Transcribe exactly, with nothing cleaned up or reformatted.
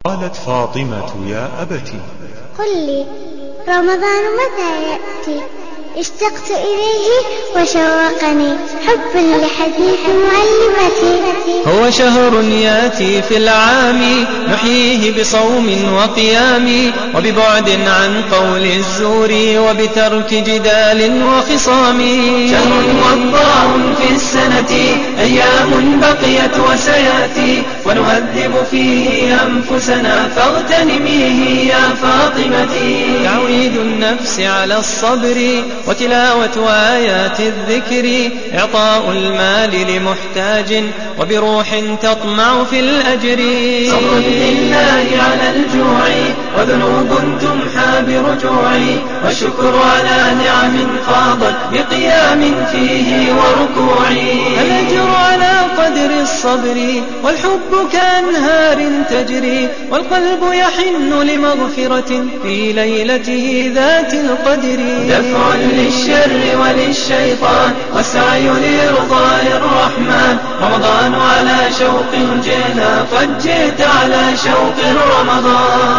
قالت فاطمة: يا أبتي، قل لي رمضان متى يأتي؟ اشتقت إليه وشوقني حب لحديث معلمتي. هو شهر ياتي في العام نحييه بصوم وقيام، وببعد عن قول الزور وبترك جدال وخصام. شهر وضاع في السنة أيام بقيت وسيأتي، ونهذب فيه أنفسنا فاغتنميه يا فاطمتي. تعويد النفس على الصبر وتلاوة آيات الذكر، إعطاء المال لمحتاج وبروح تطمع في الأجر. صبر لله على الجوع وذنوب تمحى برجوع، والشكر على نعم فاضت بقيام فيه وركوع. الأجر على قدر الصبر والحب كأنهار تجري، والقلب يحن لمغفرة في ليلته ذات القدر. دفع للشر وللشيطان والسعي لرضاء الرحمن، رمضان على شوق جئنا قد جئت على شوق رمضان.